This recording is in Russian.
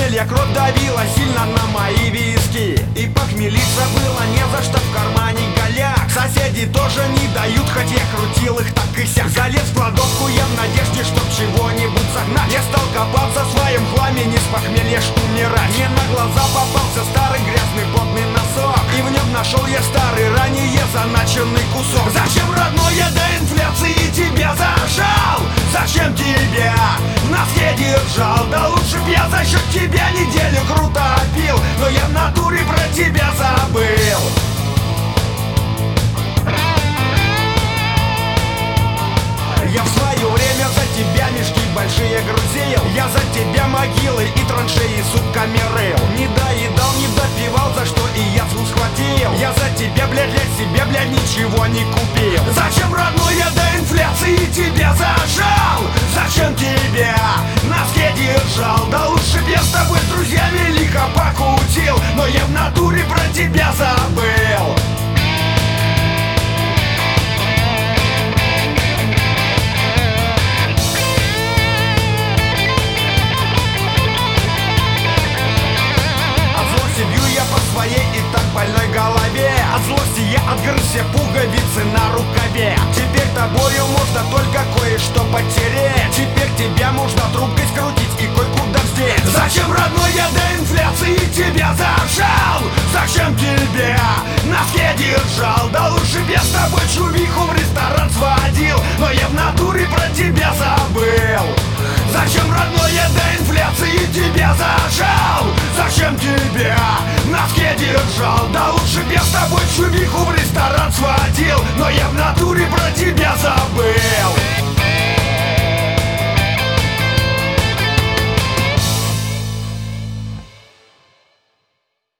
похмелья кровь давила сильно на мои виски. И похмелиться было не за что, в кармане голяк. Соседи тоже не дают, хоть я крутил их так и сяк. Залез в кладовку я в надежде, чтоб чего-нибудь загнать. Я стал копаться в своем хламе, не с похмелья ж умирать. Мне на глаза попался старый грязный потный носок, и в нем нашел я старый ранее заначенный кусок. Зачем, родной, я до инфляции тебя зажал? Зачем тебя в носке держал? Да лучше б я за счет тебя неделю круто пил, но я в натуре про тебя забыл. Я в свое время за тебя мешки большие грузил, я за тебя могилы и траншеи сутками рыл. Не доедал, не допивал, за что и я схватил. Я за тебя, блядь, для себя, блядь, ничего не купил. Зачем, родной, я до инфляции тебя зажал? Зачем тебя в носке держал? Да лучше б я с тобой с друзьями лихо покутил, но я в натуре про тебя забыл. Своей и так больной голове. От злости я отгрыз все пуговицы на рукаве. Теперь тобою можно только кое-что потереть. Теперь тебя можно трубкой скрутить и кое-куда вздеть. Зачем, родной, я до инфляции тебя зажал? Зачем тебя в носке держал? Да лучше б я с тобой чувиху в ресторан сводил, но я в натуре про тебя забыл. Зачем, родной, я до инфляции тебя зажал? Зачем тебя в носке держал? Да лучше б я с тобой чувиху в ресторан сводил, но я в натуре про тебя забыл.